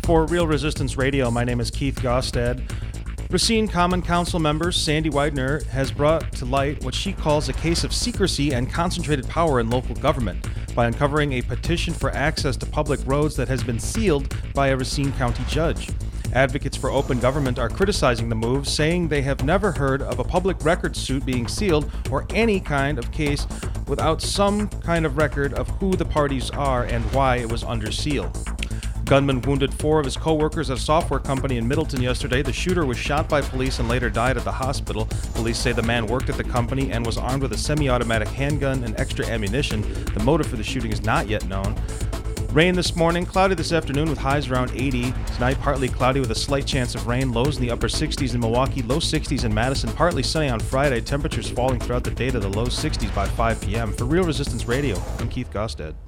For Real Resistance Radio, my name is Keith Gostad. Racine Common Council member Sandy Widener has brought to light what she calls a case of secrecy and concentrated power in local government by uncovering a petition for access to public roads that has been sealed by a Racine County judge. Advocates for open government are criticizing the move, saying they have never heard of a public records suit being sealed or any kind of case without some kind of record of who the parties are and why it was under seal. Gunman wounded 4 of his co-workers at a software company in Middleton yesterday. The shooter was shot by police and later died at the hospital. Police say the man worked at the company and was armed with a semi-automatic handgun and extra ammunition. The motive for the shooting is not yet known. Rain this morning, cloudy this afternoon with highs around 80. Tonight, partly cloudy with a slight chance of rain. Lows in the upper 60s in Milwaukee, low 60s in Madison. Partly sunny on Friday. Temperatures falling throughout the day to the low 60s by 5 p.m. For Real Resistance Radio, I'm Keith Gostad.